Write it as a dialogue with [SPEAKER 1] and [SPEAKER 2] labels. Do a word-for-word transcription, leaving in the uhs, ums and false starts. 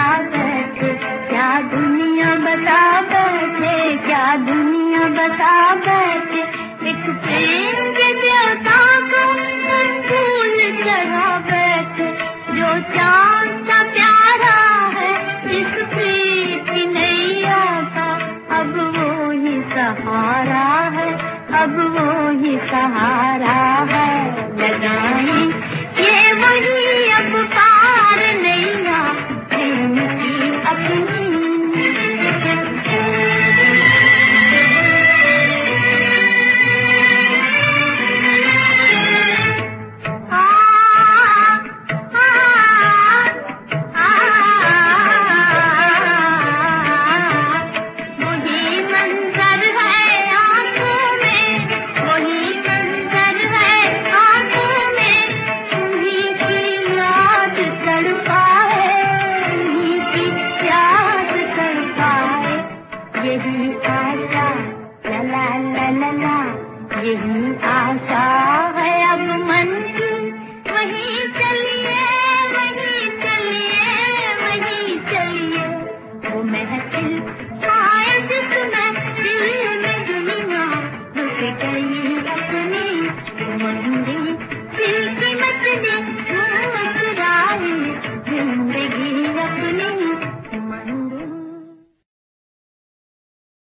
[SPEAKER 1] बैठे, क्या दुनिया बता बैठे, क्या दुनिया बता बैठे। एक प्रेम के देवता को फूल चढ़ा बैठे, जो चांद सा प्यारा है इस प्रीत की नैया का, अब वो ही सहारा है, अब वो ही सहारा है। लगाई ये वही अब पार नैया प्रेम की अपनी। यही आशा ला ला ला ला ला, यही आशा है अब मन की। वहीं चलिए वहीं चलिए वहीं चलिए, वो महफिल शायद सुना दिल में दुनिया रुक गई।